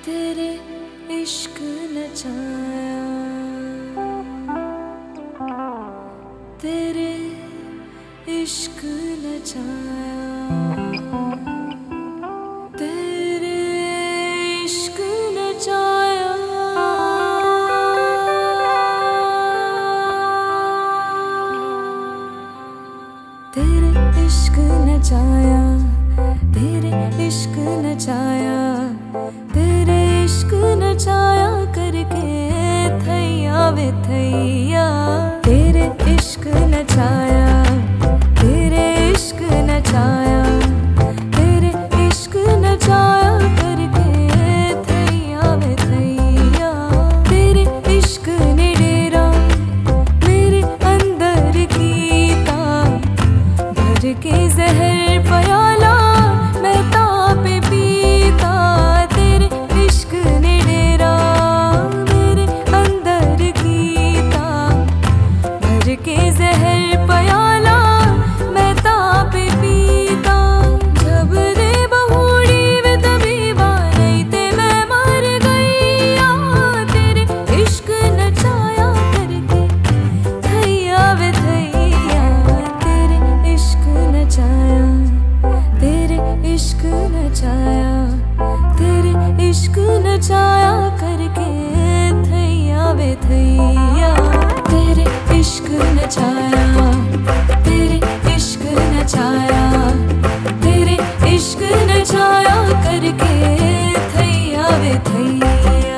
तेरे इश्क नचाया, तेरे इश्क नचाया, तेरे इश्क नचाया, तेरे इश्क नचाया, तेरे इश्क नचाया, तेरे इश्क नचाया करके थैया वे थैया, तेरे इश्क नचाया, तेरे इश्क नचाया, तेरे इश्क नचाया करके थैया वे थैया, तेरे इश्क ने डेरा मेरे अंदर कीता, भर के जहर प्याला मैं तापे पीता, तेरे इश्क ने डेरा मेरे अंदर कीता, भर के जहर प्याला मैं तापे पीता, जब रे बहुड़ी वे तबीबा नहीं ते मैं मर गईया, तेरे इश्क नचाया करके थैया वे थैया, तेरे इश्क नचाया, तेरे इश्क नचाया, तेरे इश्क नचाया करके थैया वे थैया, तेरे इश्क नचाया, तेरे इश्क नचाया, तेरे इश्क नचाया करके थैया वे थैया।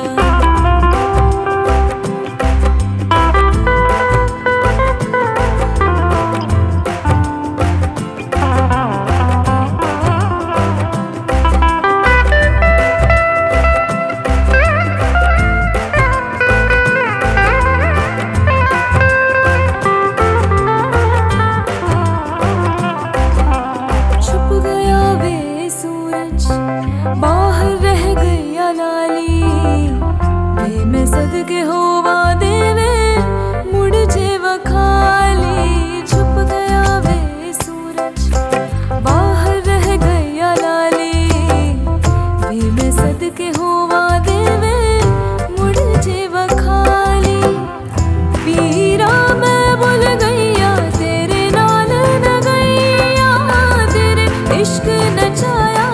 बाहर रह गया लाली वे मैं सदके होवा देवे मुड़ जेवा खाली, छुप गया वे सूरज बाहर रह गया लाली वे मैं सदके होवा देवे मुड़ जेवा खाली, पीरा मैं भूल गईया तेरे नाल न गईया, तेरे इश्क नचाया